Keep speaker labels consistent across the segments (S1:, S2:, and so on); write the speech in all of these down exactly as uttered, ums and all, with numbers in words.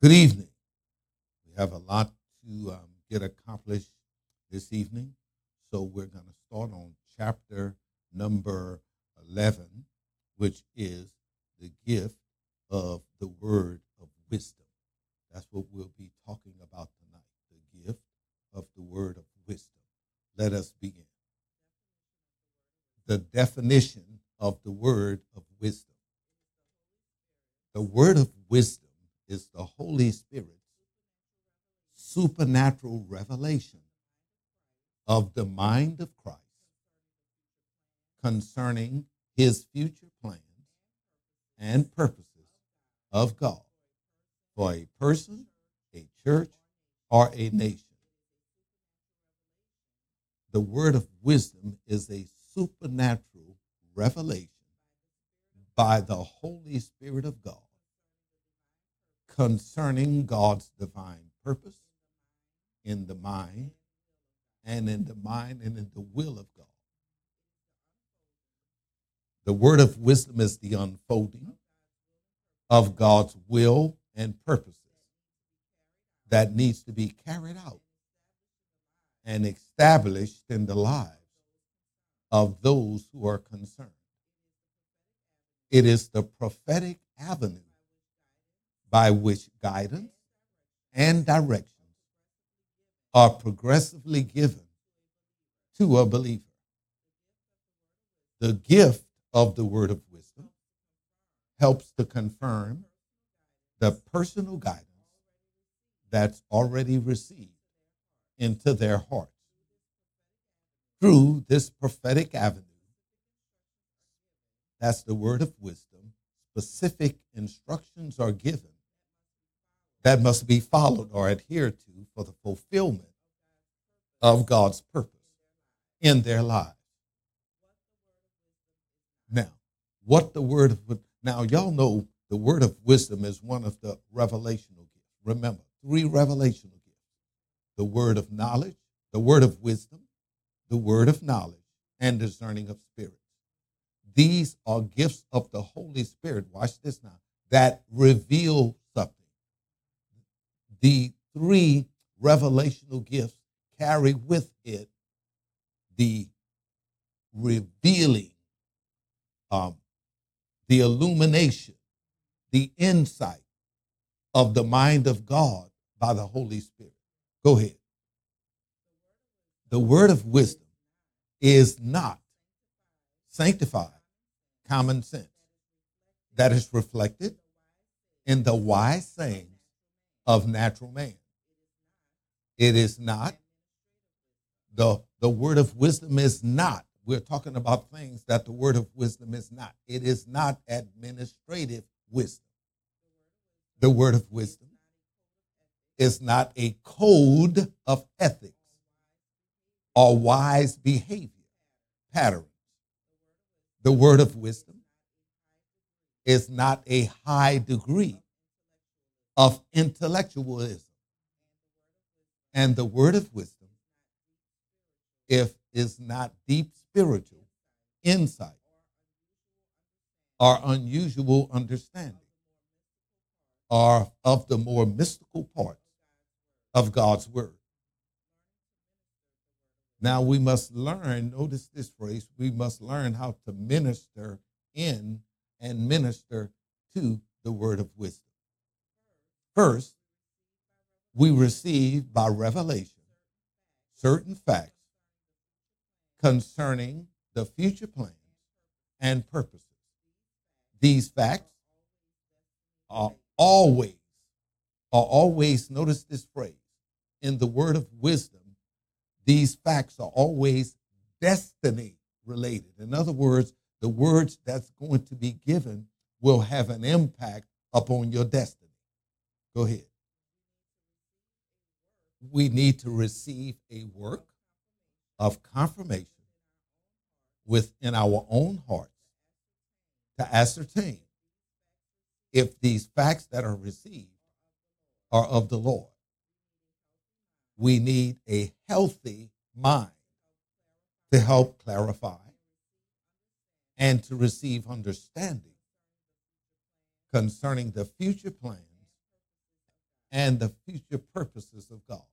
S1: Good evening. We have a lot to um, get accomplished this evening, so we're going to start on chapter number eleven, which is the gift of the word of wisdom. That's what we'll be talking about tonight, the gift of the word of wisdom. Let us begin. The definition of the word of wisdom. The word of wisdom is the Holy Spirit's supernatural revelation of the mind of Christ concerning his future plans and purposes of God for a person, a church, or a nation. The word of wisdom is a supernatural revelation by the Holy Spirit of God concerning God's divine purpose in the mind and in the mind and in the will of God. The word of wisdom is the unfolding of God's will and purposes that needs to be carried out and established in the lives of those who are concerned. It is the prophetic avenue by which guidance and directions are progressively given to a believer. The gift of the word of wisdom helps to confirm the personal guidance that's already received into their hearts. Through this prophetic avenue, that's the word of wisdom, specific instructions are given that must be followed or adhered to for the fulfillment of God's purpose in their lives. Now, what the word of now y'all know the word of wisdom is one of the revelational gifts. Remember, three revelational gifts: the word of knowledge, the word of wisdom, the word of knowledge, and discerning of spirits. These are gifts of the Holy Spirit. Watch this now. That reveal something. The three revelational gifts carry with it the revealing, um, the illumination, the insight of the mind of God by the Holy Spirit. Go ahead. The word of wisdom is not sanctified common sense that is reflected in the wise sayings of natural man. It is not, the, the word of wisdom is not, we're talking about things that the word of wisdom is not. It is not administrative wisdom. The word of wisdom is not a code of ethics or wise behavior patterns. The word of wisdom is not a high degree of intellectualism. And the word of wisdom, if is not deep spiritual insight or unusual understanding or of the more mystical parts of God's word. Now we must learn, notice this phrase, we must learn how to minister in and minister to the word of wisdom. First, we receive by revelation certain facts concerning the future plans and purposes. These facts are always, are always, notice this phrase, in the word of wisdom, these facts are always destiny related. In other words, the words that's going to be given will have an impact upon your destiny. Go ahead. We need to receive a work of confirmation within our own hearts to ascertain if these facts that are received are of the Lord. We need a healthy mind to help clarify and to receive understanding concerning the future plans and the future purposes of God.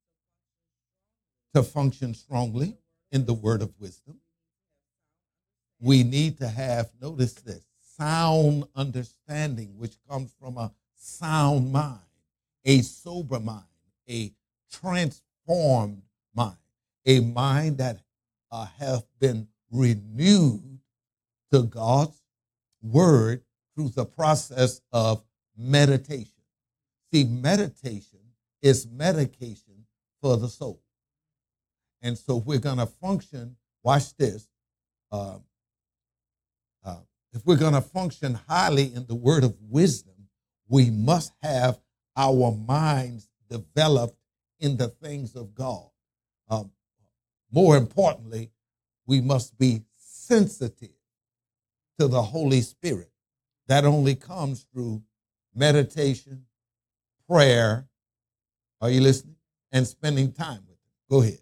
S1: To function strongly in the word of wisdom, we need to have, notice this, sound understanding, which comes from a sound mind, a sober mind, a transformed mind, a mind that uh, have been renewed to God's word through the process of meditation. See, meditation is medication for the soul. And so we're going to function, watch this, uh, uh, if we're going to function highly in the word of wisdom, we must have our minds developed in the things of God. Um, more importantly, we must be sensitive to the Holy Spirit. That only comes through meditation, prayer, are you listening? And spending time with Him. Go ahead.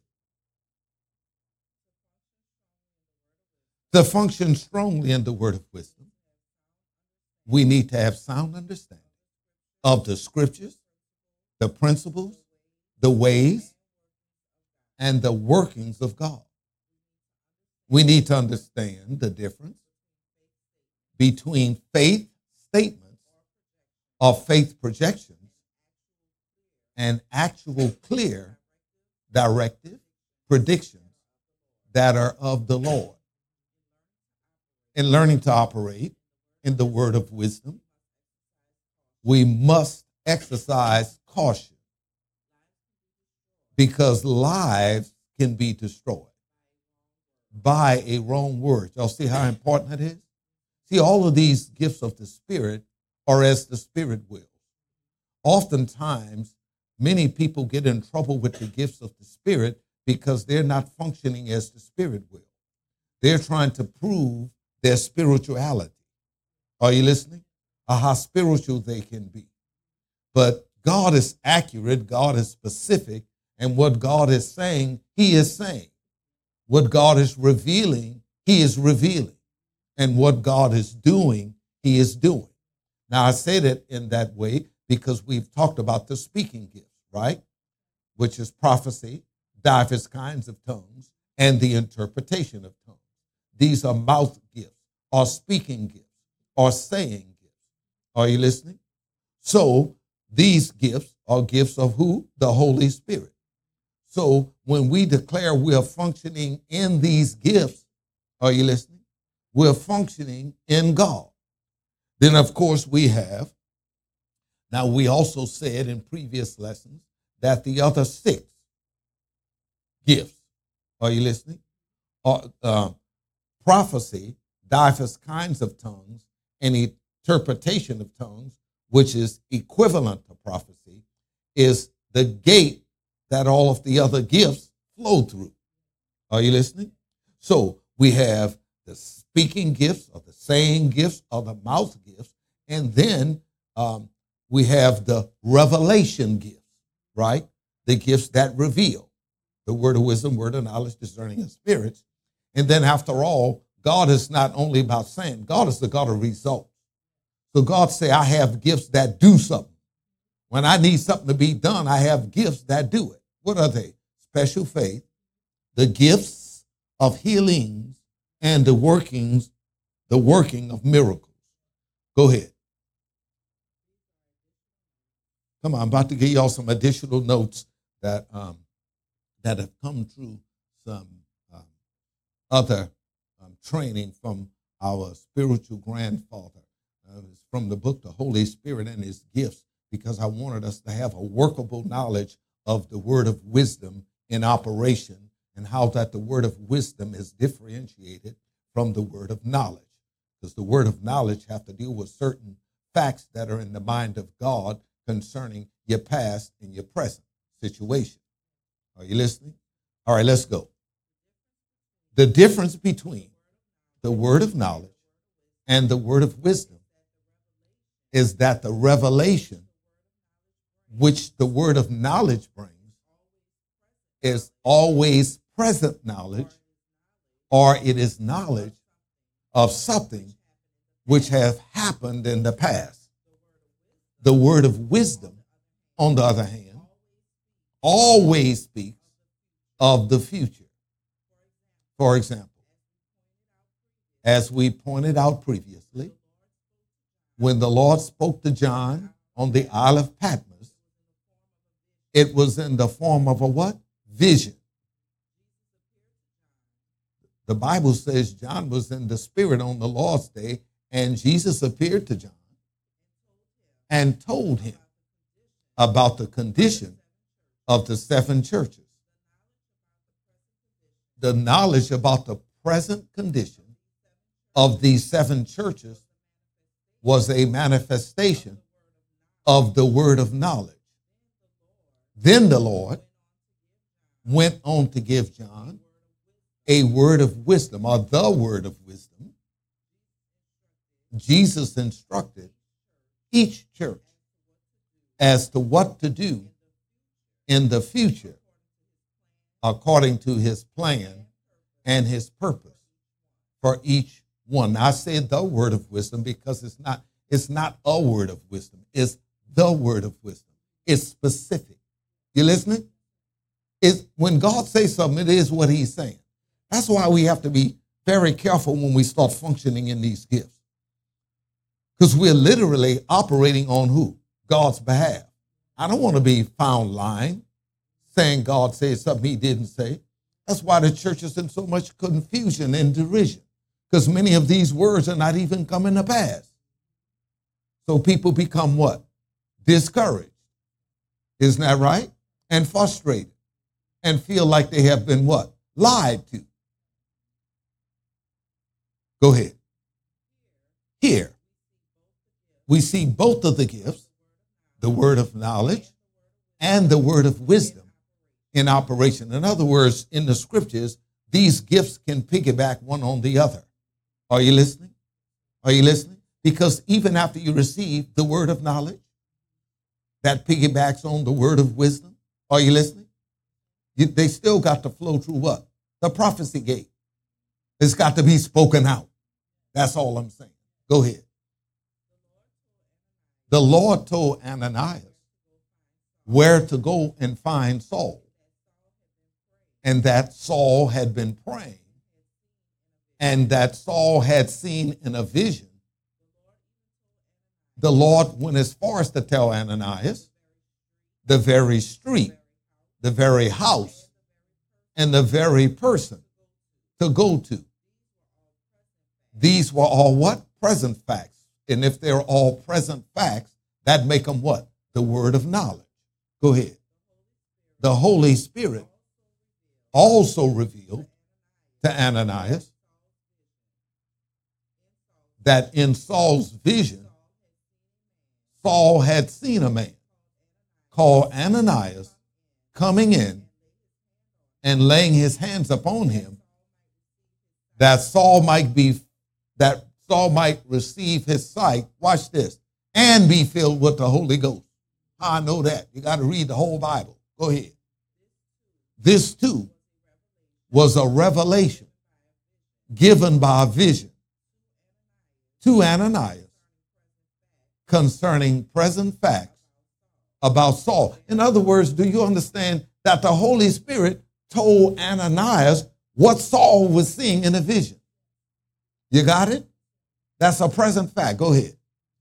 S1: To function strongly in the word of wisdom, we need to have sound understanding of the scriptures, the principles, the ways, and the workings of God. We need to understand the difference between faith statements or faith projections and actual clear directive predictions that are of the Lord. In learning to operate in the word of wisdom, we must exercise caution because lives can be destroyed by a wrong word. Y'all see how important it is? See, all of these gifts of the Spirit are as the Spirit wills. Oftentimes, many people get in trouble with the gifts of the Spirit because they're not functioning as the Spirit will. They're trying to prove their spirituality. Are you listening? Or how spiritual they can be. But God is accurate, God is specific, and what God is saying, He is saying. What God is revealing, He is revealing. And what God is doing, He is doing. Now, I say that in that way because we've talked about the speaking gifts, right? Which is prophecy, diverse kinds of tongues, and the interpretation of tongues. These are mouth gifts, or speaking gifts, or saying gifts. Are you listening? So these gifts are gifts of who? The Holy Spirit. So when we declare we are functioning in these gifts, are you listening? We're functioning in God. Then, of course, we have, now we also said in previous lessons that the other six gifts, are you listening? Are, uh, prophecy, diverse kinds of tongues, and interpretation of tongues, which is equivalent to prophecy, is the gate that all of the other gifts flow through. Are you listening? So we have the speaking gifts, or the saying gifts, or the mouth gifts, and then um, we have the revelation gifts, right? The gifts that reveal the word of wisdom, word of knowledge, discerning of spirits. And then after all, God is not only about saying, God is the God of results. So God say, I have gifts that do something. When I need something to be done, I have gifts that do it. What are they? Special faith, the gifts of healings, and the workings, the working of miracles. Go ahead. Come on, I'm about to give y'all some additional notes that um, that have come through some um, other um, training from our spiritual grandfather. Uh, it's from the book, The Holy Spirit and His Gifts, because I wanted us to have a workable knowledge of the word of wisdom in operation and how that the word of wisdom is differentiated from the word of knowledge. Because the word of knowledge have to deal with certain facts that are in the mind of God concerning your past and your present situation. Are you listening? All right, let's go. The difference between the word of knowledge and the word of wisdom is that the revelation which the word of knowledge brings is always present knowledge, or it is knowledge of something which has happened in the past. The word of wisdom on the other hand, always speaks of the future. For example, as we pointed out previously, when the Lord spoke to John on the Isle of Patmos, it was in the form of a what? Vision. The Bible says John was in the Spirit on the Lord's day, and Jesus appeared to John and told him about the condition of the seven churches. The knowledge about the present condition of these seven churches was a manifestation of the word of knowledge. Then the Lord went on to give John a word of wisdom, or the word of wisdom. Jesus instructed each church as to what to do in the future according to his plan and his purpose for each one. Now, I said the word of wisdom because it's not, it's not a word of wisdom. It's the word of wisdom. It's specific. You listening? It's, when God says something, it is what he's saying. That's why we have to be very careful when we start functioning in these gifts. Because we're literally operating on who? God's behalf. I don't want to be found lying, saying God said something he didn't say. That's why the church is in so much confusion and derision, because many of these words are not even coming to pass. So people become what? Discouraged. Isn't that right? And frustrated and feel like they have been what? Lied to. Go ahead. Here, we see both of the gifts, the word of knowledge and the word of wisdom, in operation. In other words, in the scriptures, these gifts can piggyback one on the other. Are you listening? Are you listening? Because even after you receive the word of knowledge, that piggybacks on the word of wisdom. Are you listening? You, they still got to flow through what? The prophecy gate. It's got to be spoken out. That's all I'm saying. Go ahead. The Lord told Ananias where to go and find Saul, and that Saul had been praying, and that Saul had seen in a vision. The Lord went as far as to tell Ananias the very street, the very house, and the very person to go to. These were all what? Present facts. And if they're all present facts, that make them what? The word of knowledge. Go ahead. The Holy Spirit also revealed to Ananias that in Saul's vision, Saul had seen a man called Ananias coming in and laying his hands upon him, that Saul might be, that Saul might receive his sight, watch this, and be filled with the Holy Ghost. How I know that? You got to read the whole Bible. Go ahead. This too was a revelation given by a vision to Ananias concerning present facts about Saul. In other words, do you understand that the Holy Spirit told Ananias what Saul was seeing in a vision? You got it? That's a present fact. Go ahead.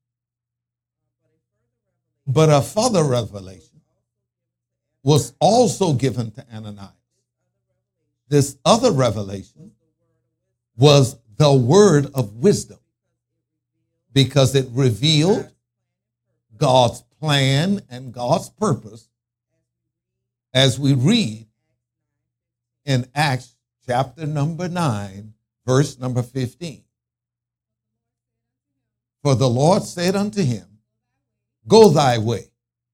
S1: But a further revelation was also given to Ananias. This other revelation was the word of wisdom, because it revealed God's plan and God's purpose, as we read in Acts chapter number nine, verse number fifteen. For the Lord said unto him, go thy way,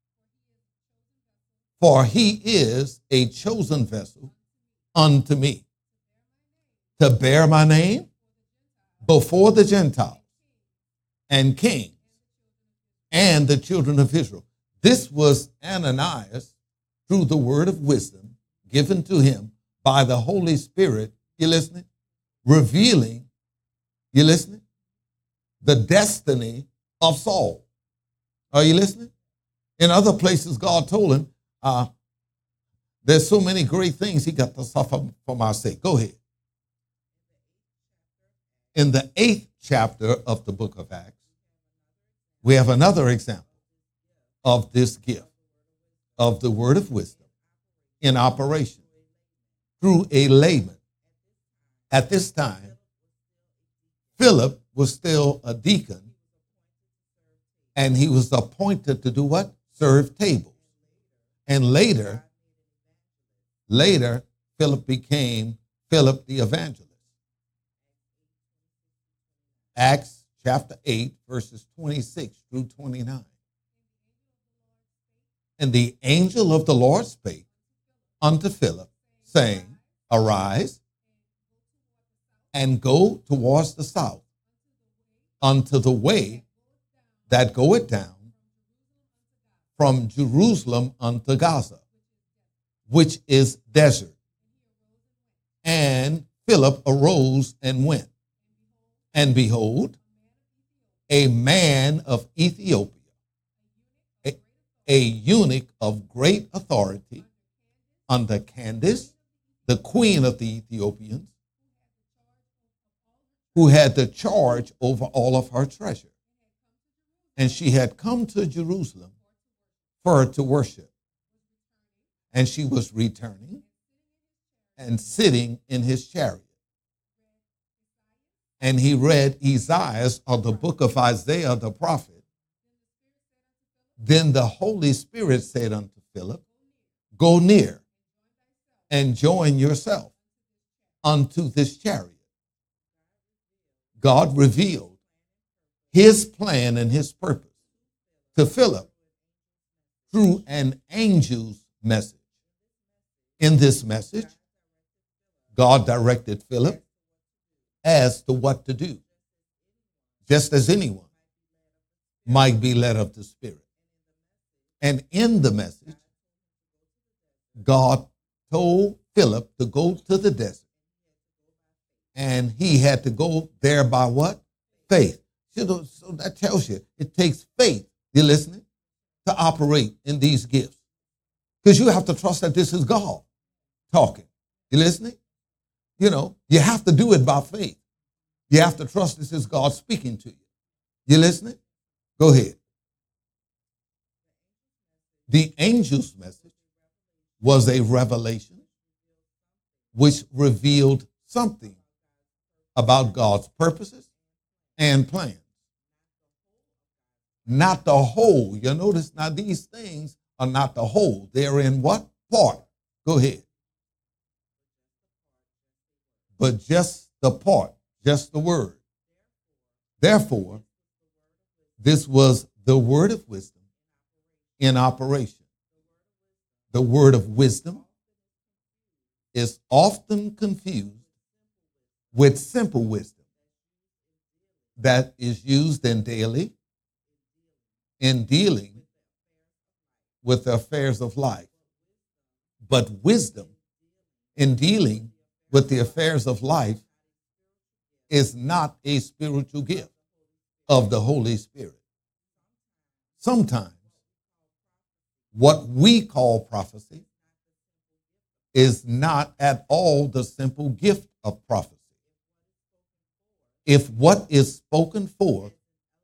S1: for he is a chosen vessel unto me, to bear my name before the Gentiles and kings and the children of Israel. This was Ananias through the word of wisdom given to him by the Holy Spirit, you listening? Revealing, you listening? The destiny of Saul. Are you listening? In other places, God told him, uh, there's so many great things he got to suffer for my sake. Go ahead. In the eighth chapter of the book of Acts, we have another example of this gift of the word of wisdom in operation through a layman. At this time, Philip was still a deacon, and he was appointed to do what? Serve tables. And later, later, Philip became Philip the evangelist. Acts chapter eight, verses twenty-six through twenty-nine. And the angel of the Lord spake unto Philip, saying, Arise, and go towards the south, unto the way that goeth down from Jerusalem unto Gaza, which is desert. And Philip arose and went. And behold, a man of Ethiopia, a, a eunuch of great authority, under Candace, the queen of the Ethiopians, who had the charge over all of her treasure. And she had come to Jerusalem for to worship. And she was returning and sitting in his chariot. And he read Isaiah, or the book of Isaiah the prophet. Then the Holy Spirit said unto Philip, Go near and join yourself unto this chariot. God revealed his plan and his purpose to Philip through an angel's message. In this message, God directed Philip as to what to do, just as anyone might be led of the Spirit. And in the message, God told Philip to go to the desert. And he had to go there by what? Faith. So that tells you it takes faith, you listening, to operate in these gifts. Because you have to trust that this is God talking. You listening? You know, you have to do it by faith. You have to trust this is God speaking to you. You listening? Go ahead. The angel's message was a revelation which revealed something about God's purposes and plans. Not the whole. You notice now these things are not the whole. They're in what? Part. Go ahead. But just the part, just the word. Therefore, this was the word of wisdom in operation. The word of wisdom is often confused with simple wisdom that is used in daily, in dealing with the affairs of life. But wisdom in dealing with the affairs of life is not a spiritual gift of the Holy Spirit. Sometimes what we call prophecy is not at all the simple gift of prophecy. If what is spoken forth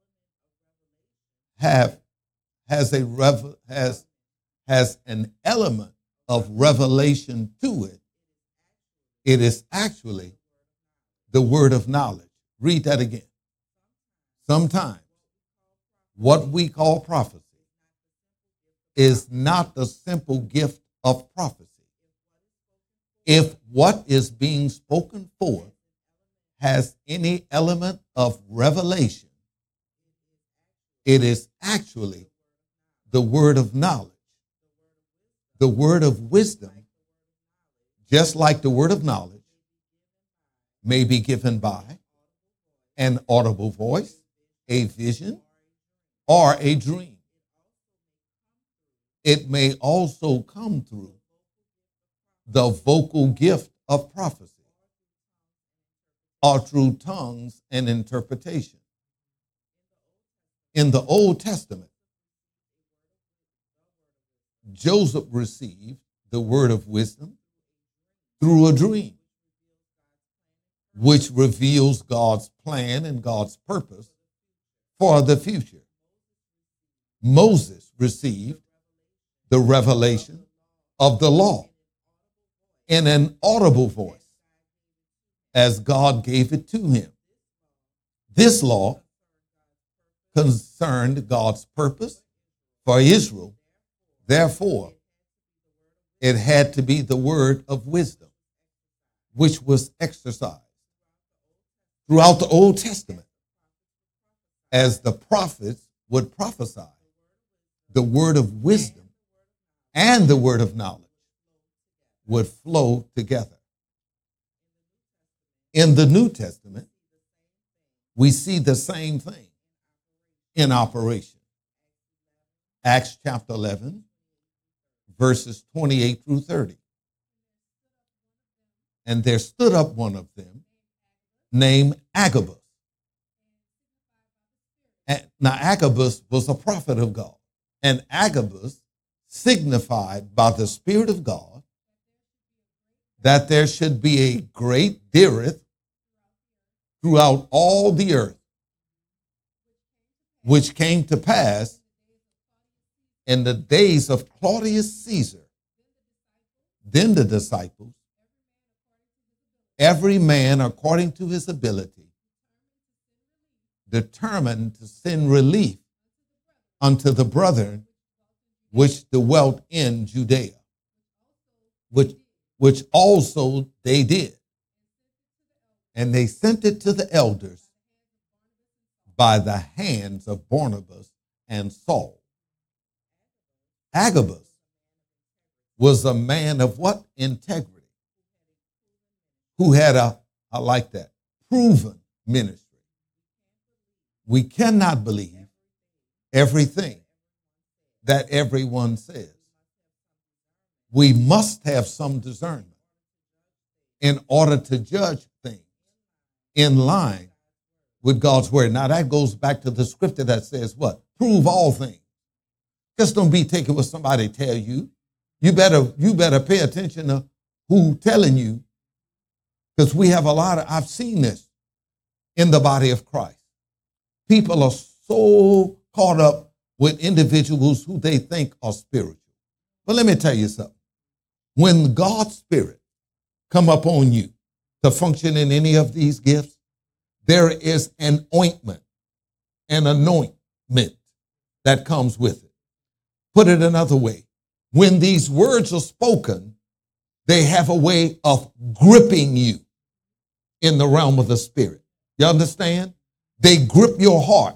S1: have has a rev, has has an element of revelation to it, it is actually the word of knowledge. Read that again. Sometimes what we call prophecy is not the simple gift of prophecy. If what is being spoken forth has any element of revelation, it is actually the word of knowledge. The word of wisdom, just like the word of knowledge, may be given by an audible voice, a vision, or a dream. It may also come through the vocal gift of prophecy or through tongues and interpretation. In the Old Testament, Joseph received the word of wisdom through a dream, which reveals God's plan and God's purpose for the future. Moses received the revelation of the law in an audible voice as God gave it to him. This law concerned God's purpose for Israel. Therefore, it had to be the word of wisdom, which was exercised throughout the Old Testament as the prophets would prophesy. The word of wisdom and the word of knowledge would flow together. In the New Testament, we see the same thing in operation. Acts chapter eleven, verses twenty-eight through thirty. And there stood up one of them named Agabus. And now Agabus was a prophet of God. And Agabus signified by the Spirit of God that there should be a great dearth throughout all the earth, which came to pass in the days of Claudius Caesar. Then the disciples, every man according to his ability, determined to send relief unto the brethren which dwelt in Judea, which, which also they did. And they sent it to the elders by the hands of Barnabas and Saul. Agabus was a man of what? Integrity. Who had a, I like that, proven ministry. We cannot believe everything that everyone says. We must have some discernment in order to judge things in line with God's word. Now that goes back to the scripture that says what? Prove all things. Just don't be taking what somebody tell you. You better, you better pay attention to who telling you, because we have a lot of, I've seen this in the body of Christ. People are so caught up with individuals who they think are spiritual. But let me tell you something. When God's Spirit come upon you to function in any of these gifts, there is an ointment, an anointment that comes with it. Put it another way. When these words are spoken, they have a way of gripping you in the realm of the Spirit. You understand? They grip your heart.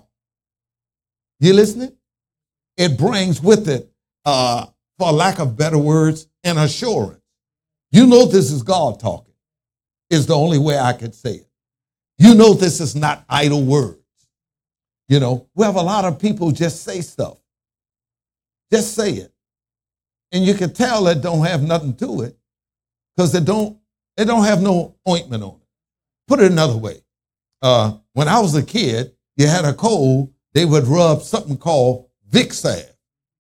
S1: You listening? It brings with it, uh, for lack of better words, an assurance. You know this is God talking, is the only way I could say it. You know this is not idle words. You know, we have a lot of people just say stuff. Just say it. And you can tell it don't have nothing to it because it don't, it don't have no ointment on it. Put it another way. Uh, when I was a kid, you had a cold, they would rub something called Vicks salve,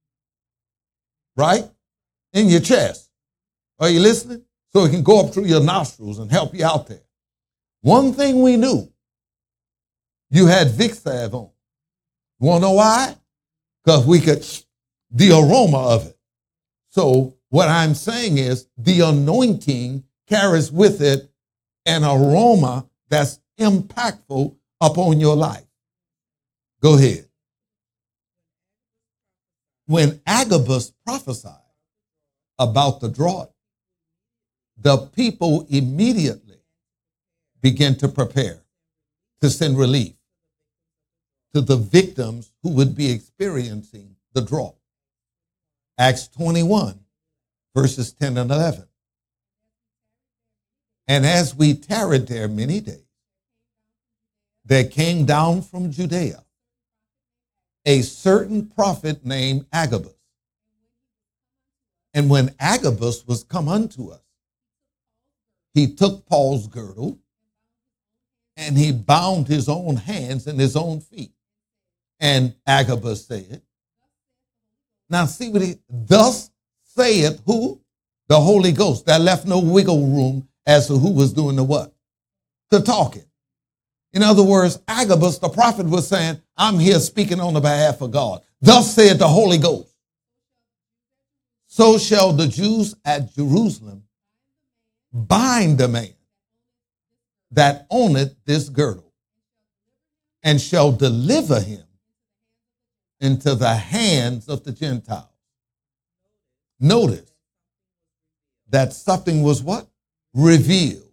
S1: right? In your chest. Are you listening? So it can go up through your nostrils and help you out there. One thing we knew, you had Vicks salve on. You want to know why? Because we could, the aroma of it. So what I'm saying is the anointing carries with it an aroma that's impactful upon your life. Go ahead. When Agabus prophesied about the drought, the people immediately began to prepare to send relief to the victims who would be experiencing the drought. Acts twenty-one, verses ten and eleven. And as we tarried there many days, there came down from Judea a certain prophet named Agabus. And when Agabus was come unto us, he took Paul's girdle and he bound his own hands and his own feet. And Agabus said, now see what he, thus saith who? The Holy Ghost. That left no wiggle room as to who was doing the what? The talking. In other words, Agabus, the prophet, was saying, I'm here speaking on the behalf of God. Thus saith the Holy Ghost. So shall the Jews at Jerusalem bind the man that owneth this girdle, and shall deliver him into the hands of the Gentiles. Notice that something was what? Revealed.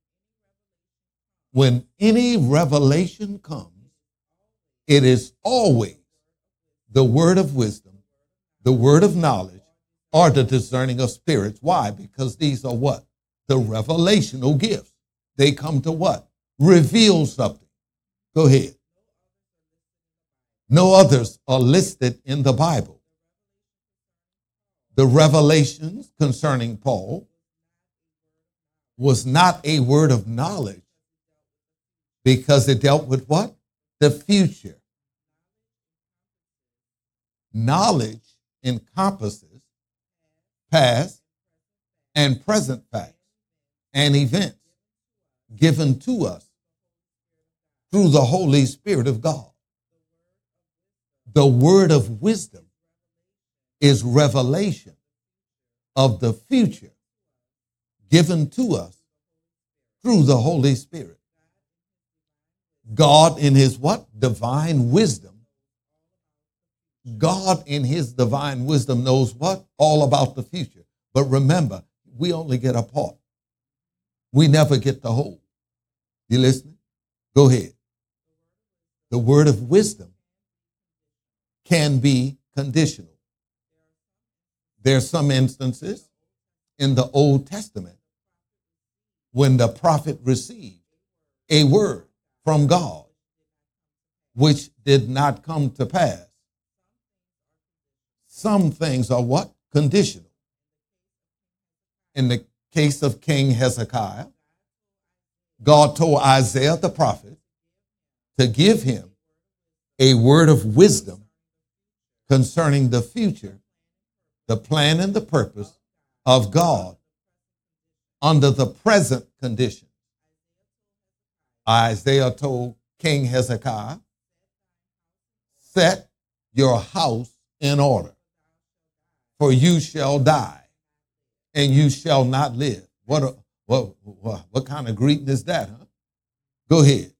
S1: When any revelation comes, it is always the word of wisdom, the word of knowledge, or the discerning of spirits. Why? Because these are what? The revelational gifts. They come to what? Reveal something. Go ahead. No others are listed in the Bible. The revelations concerning Paul was not a word of knowledge because it dealt with what? The future. Knowledge encompasses past and present facts and events given to us through the Holy Spirit of God. The word of wisdom is revelation of the future given to us through the Holy Spirit. God in his what? Divine wisdom. God in his divine wisdom knows what? All about the future. But remember, we only get a part. We never get the whole. You listening? Go ahead. The word of wisdom can be conditional. There are some instances in the Old Testament when the prophet received a word from God which did not come to pass. Some things are what? Conditional. In the case of King Hezekiah, God told Isaiah the prophet to give him a word of wisdom concerning the future, the plan and the purpose of God under the present condition. Isaiah told King Hezekiah, set your house in order, for you shall die, and you shall not live. What, a, what, what, what kind of greeting is that, huh? Go ahead.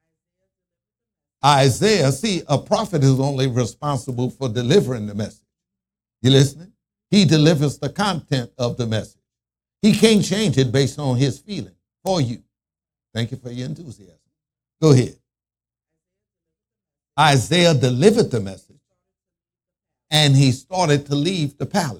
S1: Isaiah, see, a prophet is only responsible for delivering the message. You listening? He delivers the content of the message. He can't change it based on his feeling for you. Thank you for your enthusiasm. Go ahead. Isaiah delivered the message, and he started to leave the palace.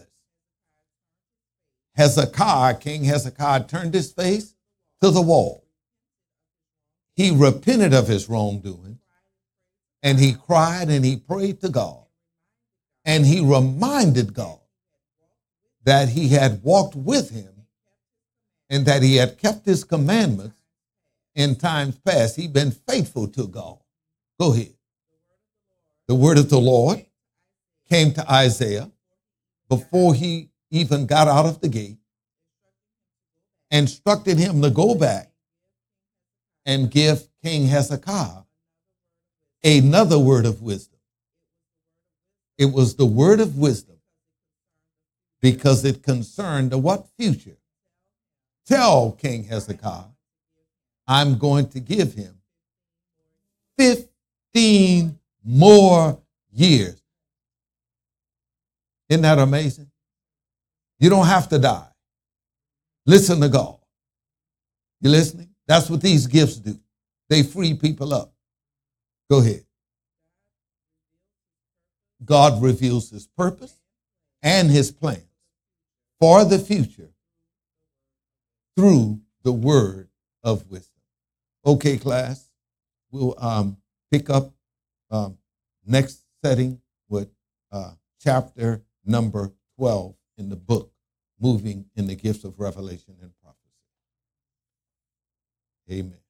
S1: Hezekiah, King Hezekiah, turned his face to the wall. He repented of his wrongdoing, and he cried and he prayed to God. And he reminded God that he had walked with him and that he had kept his commandments in times past. He'd been faithful to God. Go ahead. The word of the Lord came to Isaiah before he even got out of the gate, instructed him to go back and give King Hezekiah another word of wisdom. It was the word of wisdom because it concerned the what? Future. Tell King Hezekiah, I'm going to give him fifteen more years. Isn't that amazing? You don't have to die. Listen to God. You listening? That's what these gifts do. They free people up. Go ahead. God reveals his purpose and his plans for the future through the word of wisdom. Okay, class, we'll um, pick up um, next setting with uh, chapter number twelve in the book, Moving in the Gifts of Revelation and Prophecy. Amen.